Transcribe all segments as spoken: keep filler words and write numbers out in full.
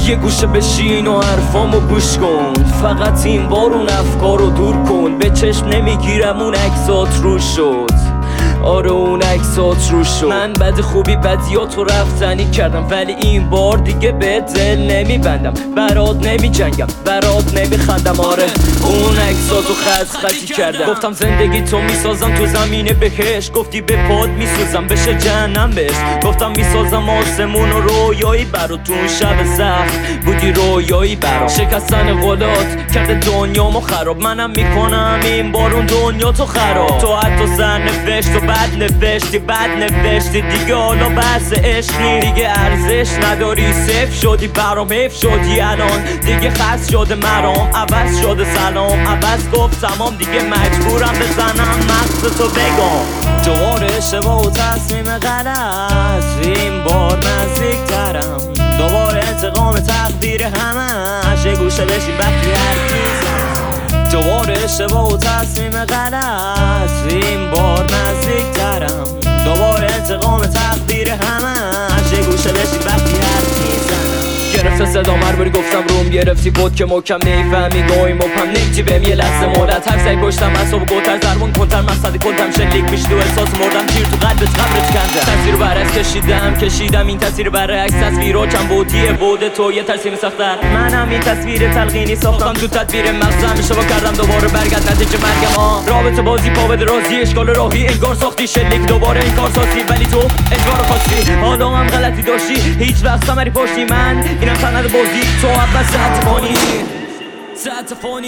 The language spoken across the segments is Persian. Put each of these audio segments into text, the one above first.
یه گوشه بشین و حرفامو گوش کن، فقط این بار اون افکارو دور کن. به چشم نمیگیرم اون عکسات رو شد، آره اون عکسات رو شد. من بد خوبی بدیاتو رفتنی کردم، ولی این بار دیگه به دل نمیبندم. برات نمی جنگم، برات نمیخندم، آره اون عکساتو خط خطی کردم. گفتم زندگی تو میسازم تو زمین بهش، گفتی به پاد میسوزم بشه جهنم بهش. گفتم میسازم آسمون و رویایی برات، تو اون شب سخت بودی رویایی برام. شکستن قولات کرده دنیامو خراب، منم میکنم این بار اون دنیا تو خراب. تو حتی سر نوشت و بد نوشتی، بد نوشتی دیگه، حالا بحث عشق نی دیگه، ارزش نداری، صفر شدی برام، حیف شدی الان دیگه، خست شده مرام، عوض شده سلام، عوض گفت تمام دیگه، مجبورم بزنم مغز تو بگم. دوباره اشتباه و تصمیم غلط، این بار نزدیک ترم، دوباره انتقام تقدیر همش، یه گوشه بشین وقتی حرف میزنم. دوباره اشتباه و تصمیم غلط، این بار نزدیک ترم، دوباره انتقام تقدیر همش، یه گوشه بشین وقتی حرف میزنم. گرفته صدا مربوری گفتم روم گرفتی بود که محکم نیفهمی گوی مپم نیکتی بهم یه لحظه مولد حرف زی پشتم اصاب گوتر زرمون کنتر مصدی کنتم شلیک میشت و احساس مردم تیر تو قلبت قبرت کندم. تصویر برعکس کشیدم کشیدم این تصویر برعکس، تصویرها کم بودیه بوده تو یه ترسیم سختر، منم این تصویر تلقینی ساختم تو تدبیر مغزم، اشتباه کردم دوباره برگرد نتیجه مرگم. ها رابطه بازی پا بده رازی اشکال راهی انگار ساختی شلیک دوباره این کار سازی، ولی تو انگار خواستی حالا هم غلطی داشتی، هیچ وقت ثمری پشتی من اینم سند بازی تو اول ساعت فانی ساعت فانی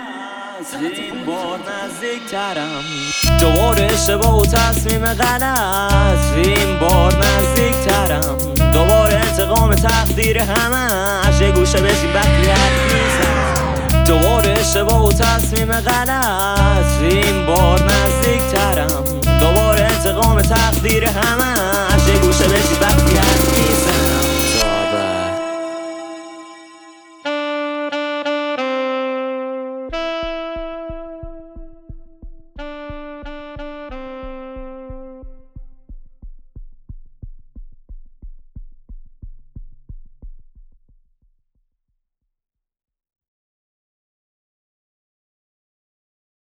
این بار نزدیک ترم. دوباره اشتباه و تصمیم غلط، این بار نزدیک ترم، دوباره انتقام تقدیر همش، یه گوشه بشین وقتی حرف میزنم. دوباره اشتباه و تصمیم غلط، این بار نزدیک ترم، دوباره انتقام تقدیر همش، یه گوشه بشین وقتی حرف میزنم.